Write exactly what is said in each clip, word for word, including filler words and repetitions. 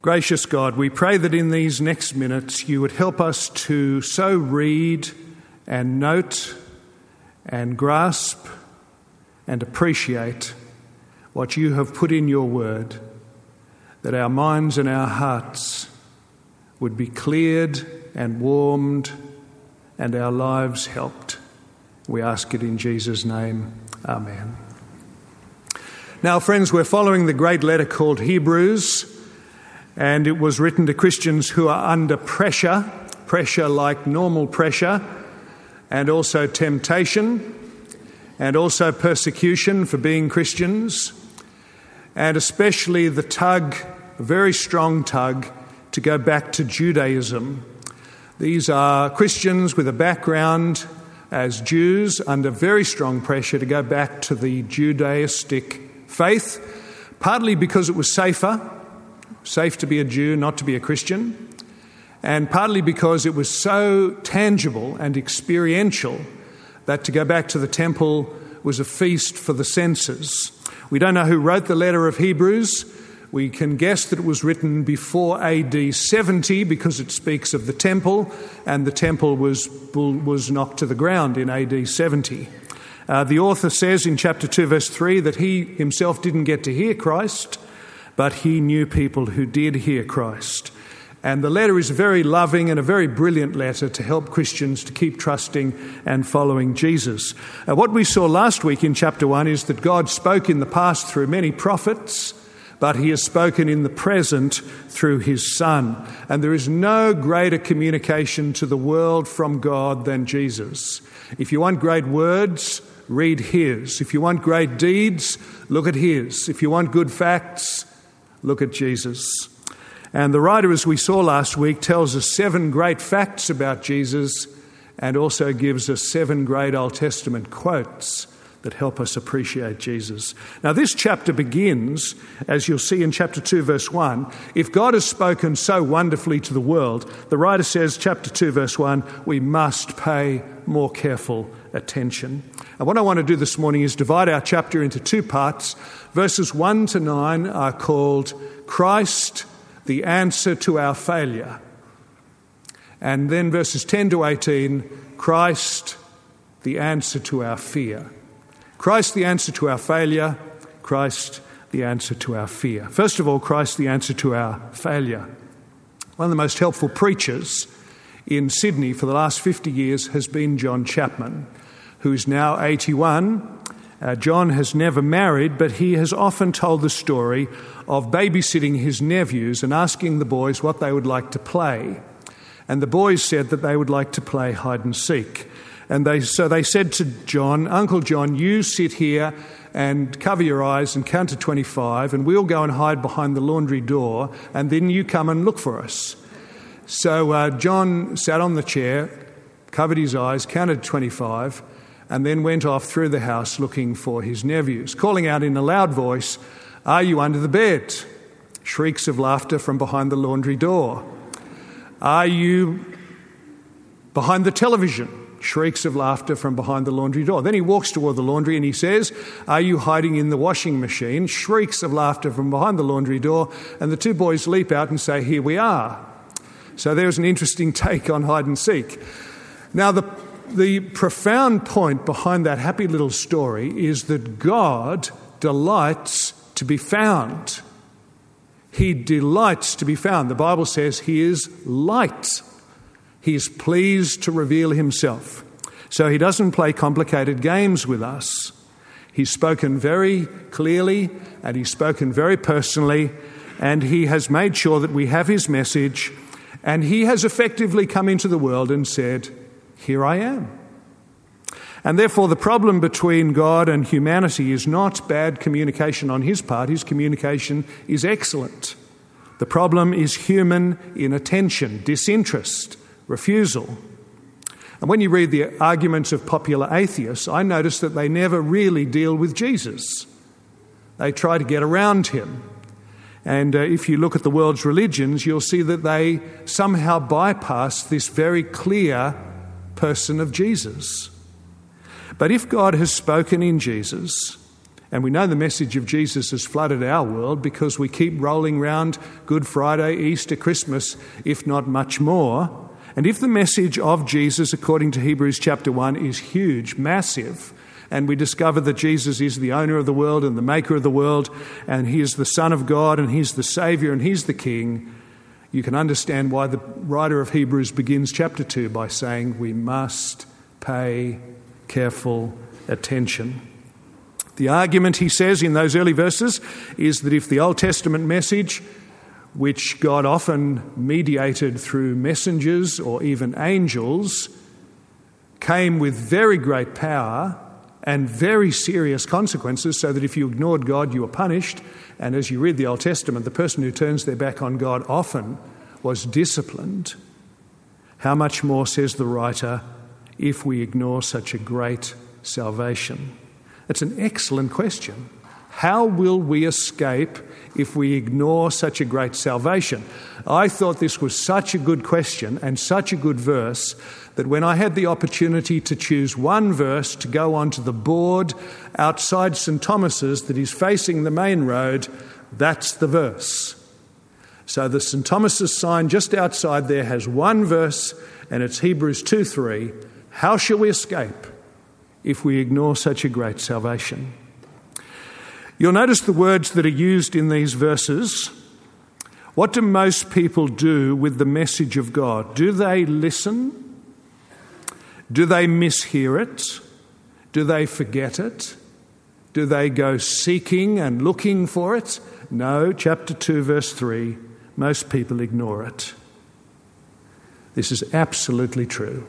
Gracious God, we pray that in these next minutes you would help us to so read and note and grasp and appreciate what you have put in your word, that our minds and our hearts would be cleared and warmed and our lives helped. We ask it in Jesus' name. Amen. Now, friends, we're following the great letter called Hebrews, and it was written to Christians who are under pressure, pressure like normal pressure, and also temptation, and also persecution for being Christians, and especially the tug, a very strong tug, to go back to Judaism. These are Christians with a background as Jews under very strong pressure to go back to the Judaistic faith, partly because it was safer, safe to be a Jew, not to be a Christian, and partly because it was so tangible and experiential that to go back to the temple was a feast for the senses. We don't know who wrote the letter of Hebrews. We can guess that it was written before A D seventy because it speaks of the temple, and the temple was, was knocked to the ground in A D seventy. Uh, the author says in chapter two, verse three, that he himself didn't get to hear Christ, but he knew people who did hear Christ. And the letter is very loving and a very brilliant letter to help Christians to keep trusting and following Jesus. Uh, what we saw last week in chapter one is that God spoke in the past through many prophets, but he has spoken in the present through his Son. And there is no greater communication to the world from God than Jesus. If you want great words, read his. If you want great deeds, look at his. If you want good facts, look at Jesus. And the writer, as we saw last week, tells us seven great facts about Jesus and also gives us seven great Old Testament quotes that help us appreciate Jesus. Now, this chapter begins, as you'll see in chapter two, verse one, if God has spoken so wonderfully to the world, the writer says, chapter two, verse one, we must pay more careful attention. And what I want to do this morning is divide our chapter into two parts. Verses one to nine are called Christ, the answer to our failure. And then verses ten to eighteen, Christ, the answer to our fear. Christ, the answer to our failure. Christ, the answer to our fear. First of all, Christ, the answer to our failure. One of the most helpful preachers in Sydney for the last fifty years has been John Chapman, who is now eighty-one. Uh, John has never married, but he has often told the story of babysitting his nephews and asking the boys what they would like to play. And the boys said that they would like to play hide and seek. And they, so they said to John, Uncle John, you sit here and cover your eyes and count to twenty-five, and we'll go and hide behind the laundry door, and then you come and look for us. So uh, John sat on the chair, covered his eyes, counted twenty-five, and then went off through the house looking for his nephews, calling out in a loud voice, are you under the bed? Shrieks of laughter from behind the laundry door. Are you behind the television? Shrieks of laughter from behind the laundry door. Then he walks toward the laundry and he says, are you hiding in the washing machine? Shrieks of laughter from behind the laundry door. And the two boys leap out and say, here we are. So there's an interesting take on hide and seek. Now, the, the profound point behind that happy little story is that God delights to be found. He delights to be found. The Bible says he is light. He is pleased to reveal himself. So he doesn't play complicated games with us. He's spoken very clearly and he's spoken very personally, and he has made sure that we have his message, and he has effectively come into the world and said, here I am. And therefore the problem between God and humanity is not bad communication on his part. His communication is excellent. The problem is human inattention, disinterest, refusal. And when you read the arguments of popular atheists, I notice that they never really deal with Jesus. They try to get around him. And uh, if you look at the world's religions, you'll see that they somehow bypass this very clear person of Jesus. But if God has spoken in Jesus, And we know the message of Jesus has flooded our world because we keep rolling round Good Friday, Easter, Christmas, if not much more. And if the message of Jesus, according to Hebrews chapter one, is huge, massive, and we discover that Jesus is the owner of the world and the maker of the world, and he is the Son of God, and he's the Saviour, and he's the King, you can understand why the writer of Hebrews begins chapter two by saying we must pay careful attention. The argument, he says in those early verses, is that if the Old Testament message, which God often mediated through messengers or even angels, came with very great power and very serious consequences, so that if you ignored God, you were punished. And as you read the Old Testament, the person who turns their back on God often was disciplined. How much more, says the writer, if we ignore such a great salvation? It's an excellent question. How will we escape if we ignore such a great salvation? I thought this was such a good question and such a good verse that when I had the opportunity to choose one verse to go onto the board outside St Thomas's that is facing the main road, that's the verse. So the St Thomas's sign just outside there has one verse, and it's Hebrews two three. How shall we escape if we ignore such a great salvation? You'll notice the words that are used in these verses. What do most people do with the message of God? Do they listen? Do they mishear it? Do they forget it? Do they go seeking and looking for it? No, chapter two, verse three, most people ignore it. This is absolutely true.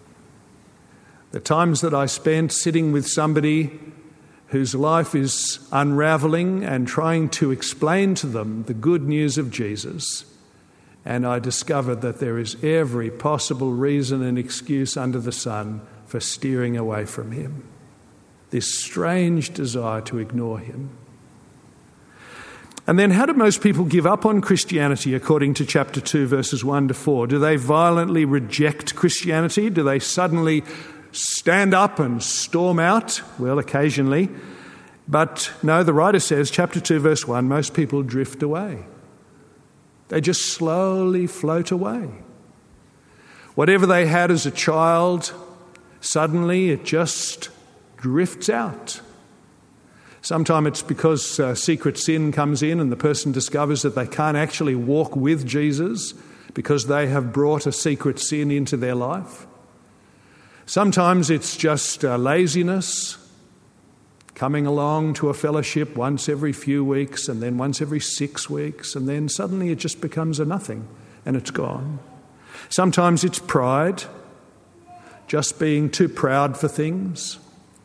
The times that I spent sitting with somebody whose life is unravelling and trying to explain to them the good news of Jesus, and I discovered that there is every possible reason and excuse under the sun for steering away from him. This strange desire to ignore him. And then how do most people give up on Christianity according to chapter two, verses one to four? Do they violently reject Christianity? Do they suddenly stand up and storm out? Well, occasionally. But no, the writer says, chapter two, verse one, most people drift away. They just slowly float away. Whatever they had as a child, suddenly it just drifts out. Sometimes it's because uh, secret sin comes in and the person discovers that they can't actually walk with Jesus because they have brought a secret sin into their life. Sometimes it's just uh, laziness, coming along to a fellowship once every few weeks and then once every six weeks, and then suddenly it just becomes a nothing and it's gone. Sometimes it's pride, just being too proud for things.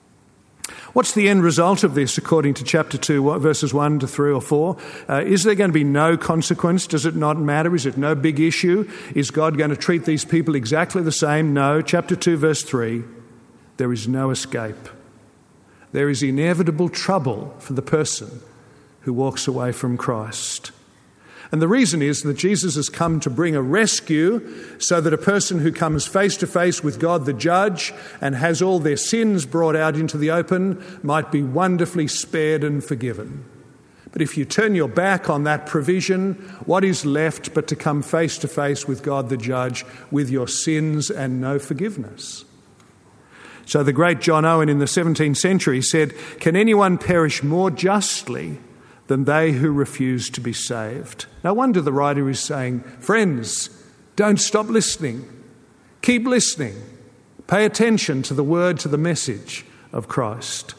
What's the end result of this according to chapter two, verses one to three or four? Uh, is there going to be no consequence? Does it not matter? Is it no big issue? Is God going to treat these people exactly the same? No. Chapter two, verse three, there is no escape. There is inevitable trouble for the person who walks away from Christ. And the reason is that Jesus has come to bring a rescue so that a person who comes face to face with God the judge and has all their sins brought out into the open might be wonderfully spared and forgiven. But if you turn your back on that provision, what is left but to come face to face with God the judge with your sins and no forgiveness? So the great John Owen in the seventeenth century said, "Can anyone perish more justly than they who refuse to be saved?" No wonder the writer is saying, friends, don't stop listening. Keep listening. Pay attention to the word, to the message of Christ.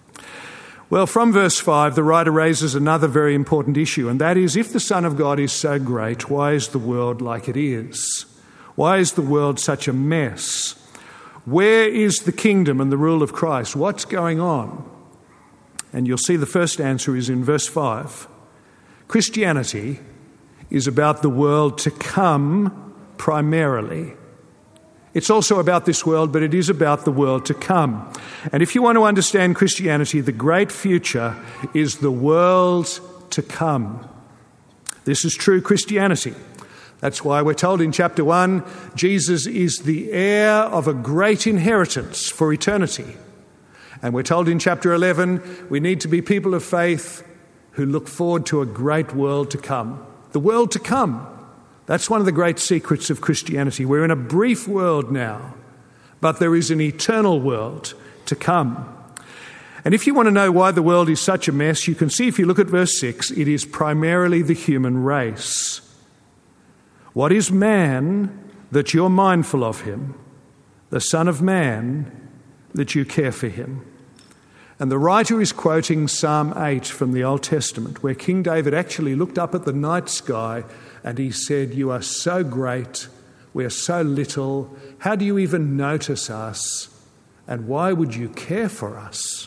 Well, from verse five, the writer raises another very important issue, and that is, if the Son of God is so great, why is the world like it is? Why is the world such a mess? Where is the kingdom and the rule of Christ? What's going on? And you'll see the first answer is in verse five. Christianity is about the world to come primarily. It's also about this world, but it is about the world to come. And if you want to understand Christianity, the great future is the world to come. This is true Christianity. That's why we're told in chapter one, Jesus is the heir of a great inheritance for eternity. And we're told in chapter eleven, we need to be people of faith who look forward to a great world to come. The world to come. That's one of the great secrets of Christianity. We're in a brief world now, but there is an eternal world to come. And if you want to know why the world is such a mess, you can see if you look at verse six, it is primarily the human race. What is man that you're mindful of him? The Son of Man that you care for him. And the writer is quoting Psalm eight from the Old Testament, where King David actually looked up at the night sky and he said, "You are so great, we are so little. How do you even notice us? And why would you care for us?"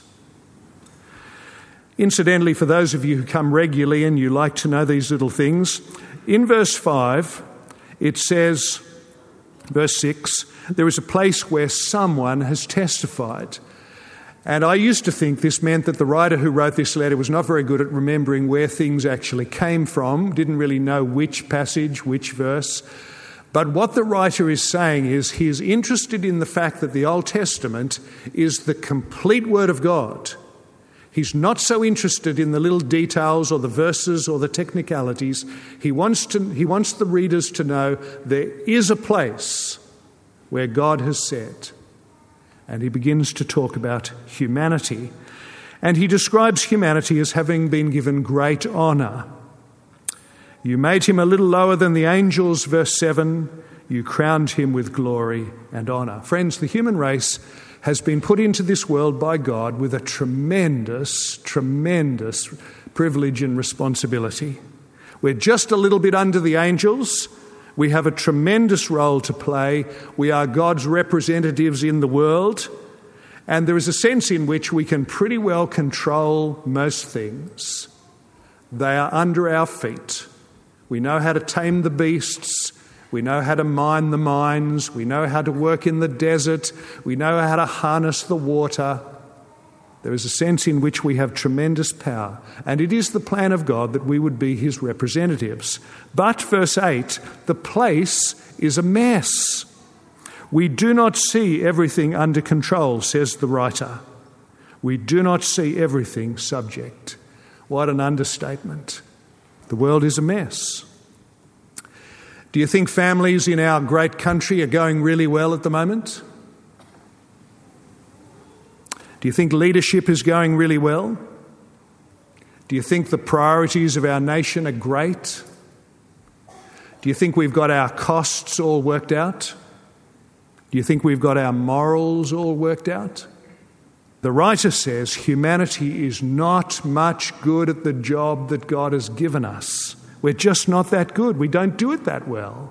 Incidentally, for those of you who come regularly and you like to know these little things, in verse five, it says, verse six, there is a place where someone has testified. And I used to think this meant that the writer who wrote this letter was not very good at remembering where things actually came from, didn't really know which passage, which verse. But what the writer is saying is he is interested in the fact that the Old Testament is the complete Word of God. He's not so interested in the little details or the verses or the technicalities. He wants to, he wants the readers to know there is a place where God has said. And he begins to talk about humanity. And he describes humanity as having been given great honour. You made him a little lower than the angels, verse seven. You crowned him with glory and honour. Friends, the human race has been put into this world by God with a tremendous, tremendous privilege and responsibility. We're just a little bit under the angels. We have a tremendous role to play. We are God's representatives in the world. And there is a sense in which we can pretty well control most things. They are under our feet. We know how to tame the beasts. We know how to mine the mines. We know how to work in the desert. We know how to harness the water. There is a sense in which we have tremendous power, and it is the plan of God that we would be his representatives. But, verse eight, the place is a mess. We do not see everything under control, says the writer. We do not see everything subject. What an understatement. The world is a mess. Do you think families in our great country are going really well at the moment? Do you think leadership is going really well? Do you think the priorities of our nation are great? Do you think we've got our costs all worked out? Do you think we've got our morals all worked out? The writer says humanity is not much good at the job that God has given us. We're just not that good. We don't do it that well.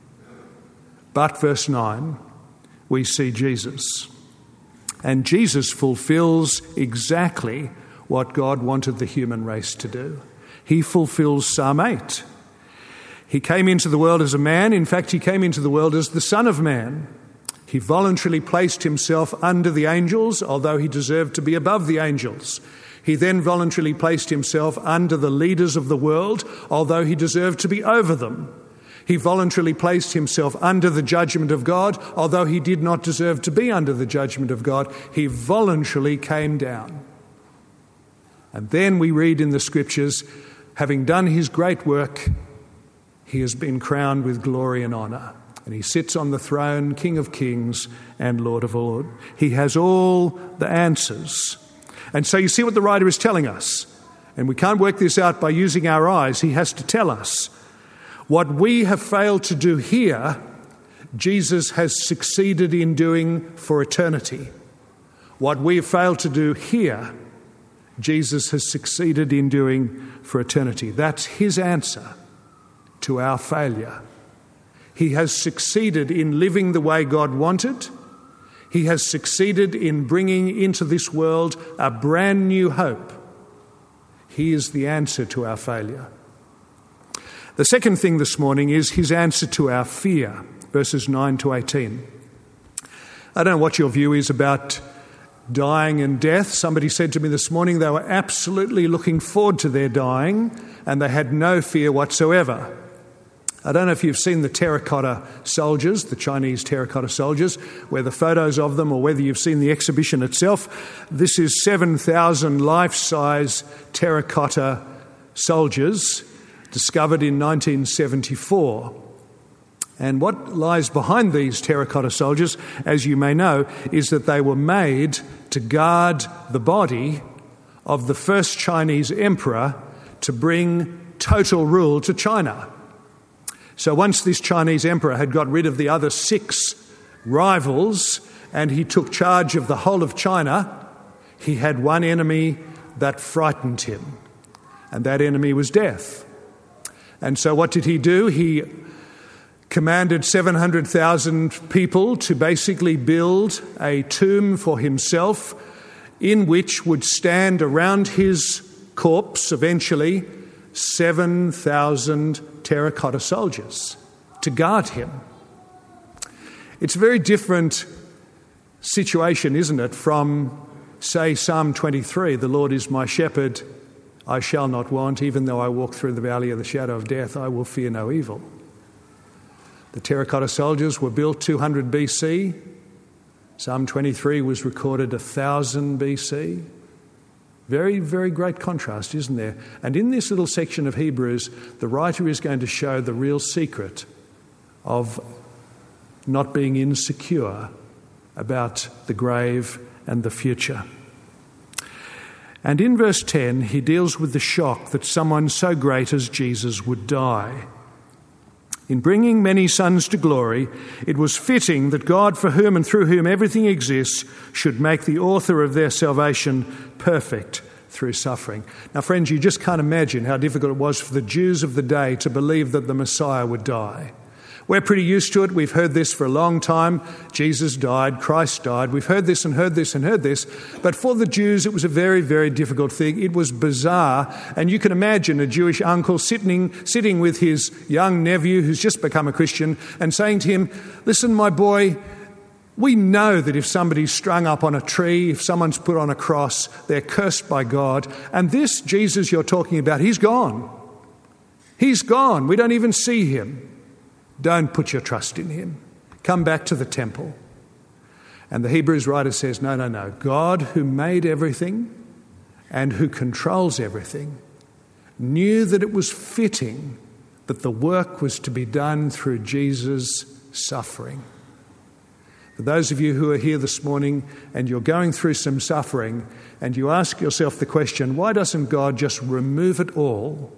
But, verse nine, we see Jesus. And Jesus fulfills exactly what God wanted the human race to do. He fulfills Psalm eight. He came into the world as a man. In fact, he came into the world as the Son of Man. He voluntarily placed himself under the angels, although he deserved to be above the angels. He then voluntarily placed himself under the leaders of the world, although he deserved to be over them. He voluntarily placed himself under the judgment of God, although he did not deserve to be under the judgment of God. He voluntarily came down. And then we read in the scriptures, having done his great work, he has been crowned with glory and honour. And he sits on the throne, King of Kings and Lord of all. He has all the answers. And so you see what the writer is telling us. And we can't work this out by using our eyes. He has to tell us. What we have failed to do here, Jesus has succeeded in doing for eternity. What we have failed to do here, Jesus has succeeded in doing for eternity. That's his answer to our failure. He has succeeded in living the way God wanted. He has succeeded in bringing into this world a brand new hope. He is the answer to our failure. The second thing this morning is his answer to our fear, verses nine to eighteen. I don't know what your view is about dying and death. Somebody said to me this morning they were absolutely looking forward to their dying and they had no fear whatsoever. I don't know if you've seen the terracotta soldiers, the Chinese terracotta soldiers, whether photos of them or whether you've seen the exhibition itself. This is seven thousand life-size terracotta soldiers discovered in nineteen seventy-four. And what lies behind these terracotta soldiers, as you may know, is that they were made to guard the body of the first Chinese emperor to bring total rule to China. So once this Chinese emperor had got rid of the other six rivals and he took charge of the whole of China, he had one enemy that frightened him, and that enemy was death. And so what did he do? He commanded seven hundred thousand people to basically build a tomb for himself in which would stand around his corpse eventually seven thousand terracotta soldiers to guard him. It's a very different situation, isn't it, from, say, Psalm twenty-three, "The Lord is my shepherd, I shall not want, even though I walk through the valley of the shadow of death, I will fear no evil." The terracotta soldiers were built two hundred B C. Psalm twenty-three was recorded one thousand B C. Very, very great contrast, isn't there? And in this little section of Hebrews, the writer is going to show the real secret of not being insecure about the grave and the future. And in verse ten, he deals with the shock that someone so great as Jesus would die. In bringing many sons to glory, it was fitting that God, for whom and through whom everything exists, should make the author of their salvation perfect through suffering. Now, friends, you just can't imagine how difficult it was for the Jews of the day to believe that the Messiah would die. We're pretty used to it. We've heard this for a long time. Jesus died, Christ died. We've heard this and heard this and heard this. But for the Jews, it was a very, very difficult thing. It was bizarre. And you can imagine a Jewish uncle sitting, sitting with his young nephew who's just become a Christian and saying to him, "Listen, my boy, we know that if somebody's strung up on a tree, if someone's put on a cross, they're cursed by God. And this Jesus you're talking about, he's gone. He's gone. We don't even see him. Don't put your trust in him. Come back to the temple." And the Hebrews writer says, no, no, no. God, who made everything and who controls everything, knew that it was fitting that the work was to be done through Jesus' suffering. For those of you who are here this morning and you're going through some suffering and you ask yourself the question, why doesn't God just remove it all?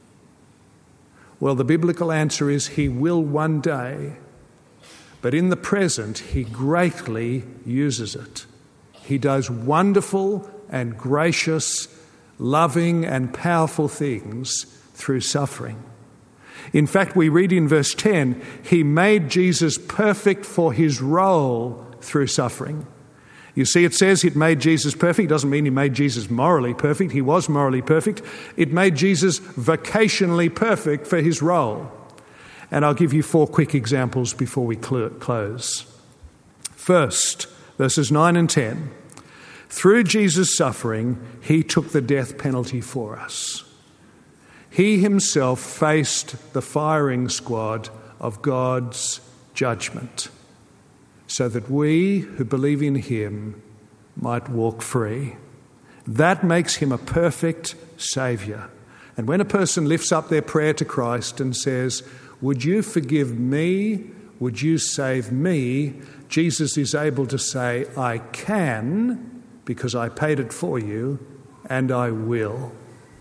Well, the biblical answer is he will one day, but in the present, he greatly uses it. He does wonderful and gracious, loving and powerful things through suffering. In fact, we read in verse ten, he made Jesus perfect for his role through suffering. You see, it says it made Jesus perfect. It doesn't mean he made Jesus morally perfect. He was morally perfect. It made Jesus vocationally perfect for his role. And I'll give you four quick examples before we cl- close. First, verses nine and ten. Through Jesus' suffering, he took the death penalty for us. He himself faced the firing squad of God's judgment, so that we who believe in him might walk free. That makes him a perfect Saviour. And when a person lifts up their prayer to Christ and says, "Would you forgive me? Would you save me?" Jesus is able to say, "I can, because I paid it for you, and I will."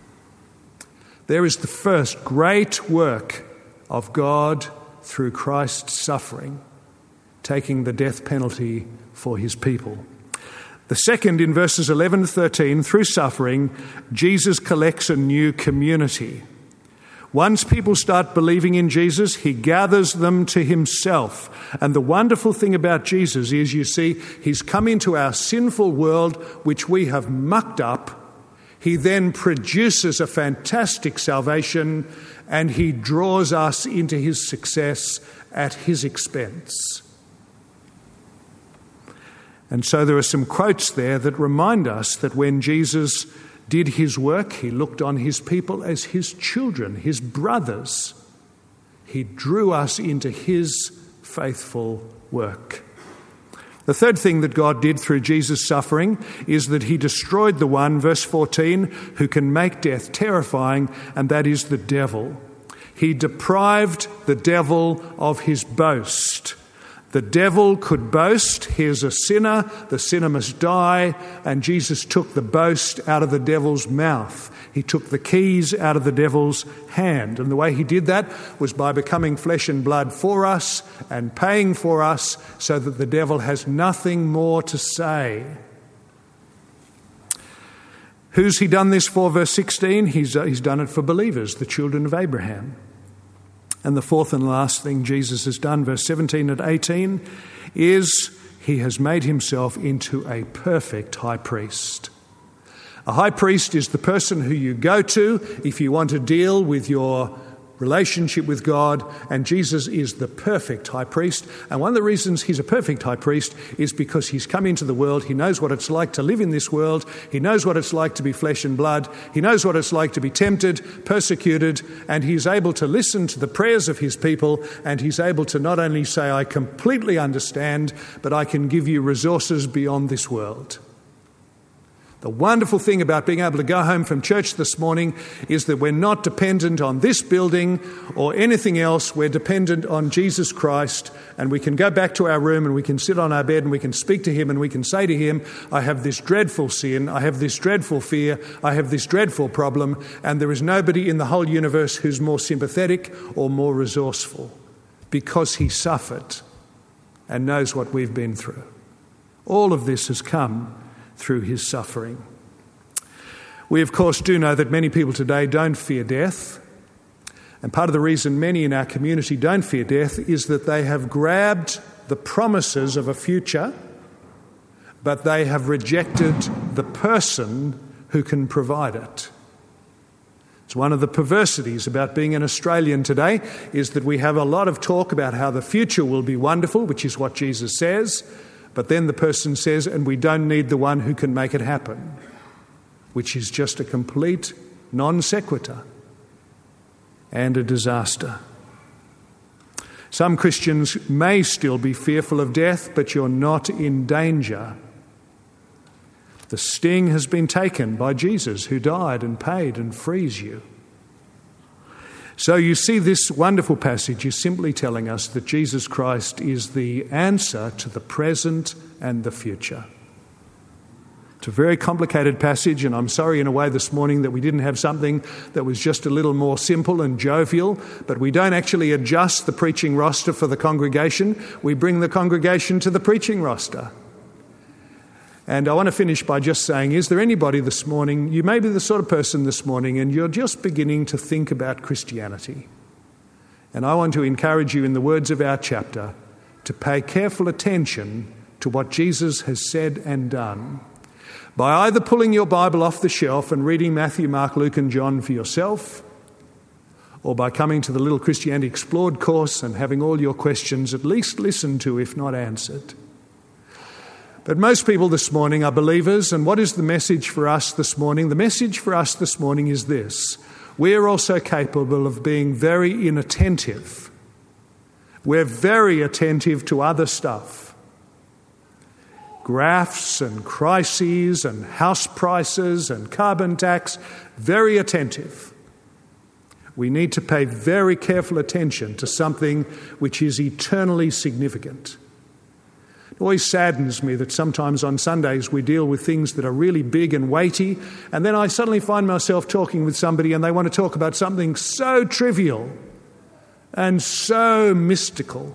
There is the first great work of God through Christ's suffering, taking the death penalty for his people. The second, in verses eleven to thirteen, through suffering, Jesus collects a new community. Once people start believing in Jesus, he gathers them to himself. And the wonderful thing about Jesus is, you see, he's come into our sinful world, which we have mucked up. He then produces a fantastic salvation, and he draws us into his success at his expense. And so there are some quotes there that remind us that when Jesus did his work, he looked on his people as his children, his brothers. He drew us into his faithful work. The third thing that God did through Jesus' suffering is that he destroyed the one, verse fourteen, who can make death terrifying, and that is the devil. He deprived the devil of his boast. The devil could boast, here's a sinner, the sinner must die, and Jesus took the boast out of the devil's mouth. He took the keys out of the devil's hand. And the way he did that was by becoming flesh and blood for us and paying for us so that the devil has nothing more to say. Who's he done this for? Verse sixteen, he's, uh, he's done it for believers, the children of Abraham. And the fourth and last thing Jesus has done, verse seventeen and eighteen, is he has made himself into a perfect high priest. A high priest is the person who you go to if you want to deal with your relationship with God, and Jesus is the perfect high priest. And one of the reasons he's a perfect high priest is because he's come into the world. He knows what it's like to live in this world. He knows what it's like to be flesh and blood. He knows what it's like to be tempted, persecuted, and he's able to listen to the prayers of his people, and he's able to not only say, I completely understand, but I can give you resources beyond this world. The wonderful thing about being able to go home from church this morning is that we're not dependent on this building or anything else. We're dependent on Jesus Christ, and we can go back to our room and we can sit on our bed and we can speak to him and we can say to him, I have this dreadful sin, I have this dreadful fear, I have this dreadful problem, and there is nobody in the whole universe who's more sympathetic or more resourceful because he suffered and knows what we've been through. All of this has come through his suffering. We, of course, do know that many people today don't fear death. And part of the reason many in our community don't fear death is that they have grabbed the promises of a future, but they have rejected the person who can provide it. It's one of the perversities about being an Australian today is that we have a lot of talk about how the future will be wonderful, which is what Jesus says, but then the person says, and we don't need the one who can make it happen, which is just a complete non sequitur and a disaster. Some Christians may still be fearful of death, but you're not in danger. The sting has been taken by Jesus, who died and paid and frees you. So you see, this wonderful passage is simply telling us that Jesus Christ is the answer to the present and the future. It's a very complicated passage, and I'm sorry in a way this morning that we didn't have something that was just a little more simple and jovial, but we don't actually adjust the preaching roster for the congregation. We bring the congregation to the preaching roster. And I want to finish by just saying, is there anybody this morning, you may be the sort of person this morning and you're just beginning to think about Christianity. And I want to encourage you in the words of our chapter to pay careful attention to what Jesus has said and done. By either pulling your Bible off the shelf and reading Matthew, Mark, Luke and John for yourself, or by coming to the Little Christianity Explored course and having all your questions at least listened to, if not answered. But most people this morning are believers, and what is the message for us this morning? The message for us this morning is this. We are also capable of being very inattentive. We're very attentive to other stuff. Graphs and crises and house prices and carbon tax, very attentive. We need to pay very careful attention to something which is eternally significant. It always saddens me that sometimes on Sundays we deal with things that are really big and weighty, and then I suddenly find myself talking with somebody and they want to talk about something so trivial and so mystical.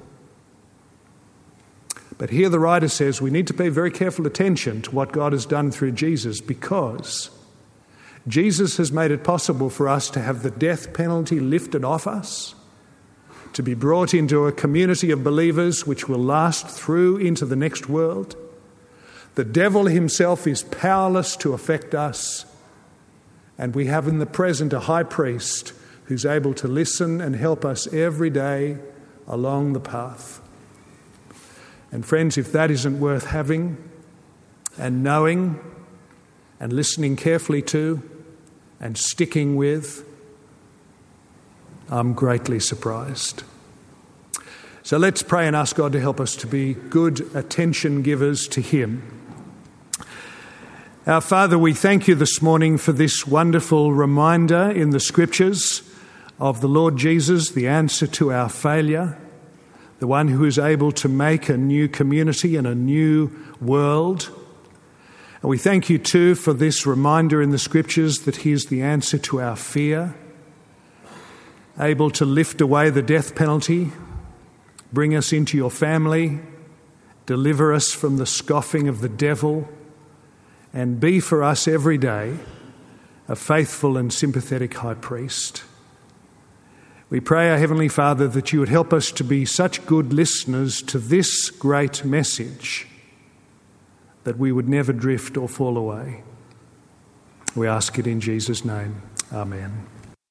But here the writer says we need to pay very careful attention to what God has done through Jesus, because Jesus has made it possible for us to have the death penalty lifted off us, to be brought into a community of believers which will last through into the next world. The devil himself is powerless to affect us, and we have in the present a high priest who's able to listen and help us every day along the path. And friends, if that isn't worth having and knowing and listening carefully to and sticking with, I'm greatly surprised. So let's pray and ask God to help us to be good attention givers to him. Our Father, we thank you this morning for this wonderful reminder in the Scriptures of the Lord Jesus, the answer to our failure, the one who is able to make a new community and a new world. And we thank you too for this reminder in the Scriptures that he is the answer to our fear, able to lift away the death penalty, bring us into your family, deliver us from the scoffing of the devil, and be for us every day a faithful and sympathetic high priest. We pray, our Heavenly Father, that you would help us to be such good listeners to this great message that we would never drift or fall away. We ask it in Jesus' name. Amen.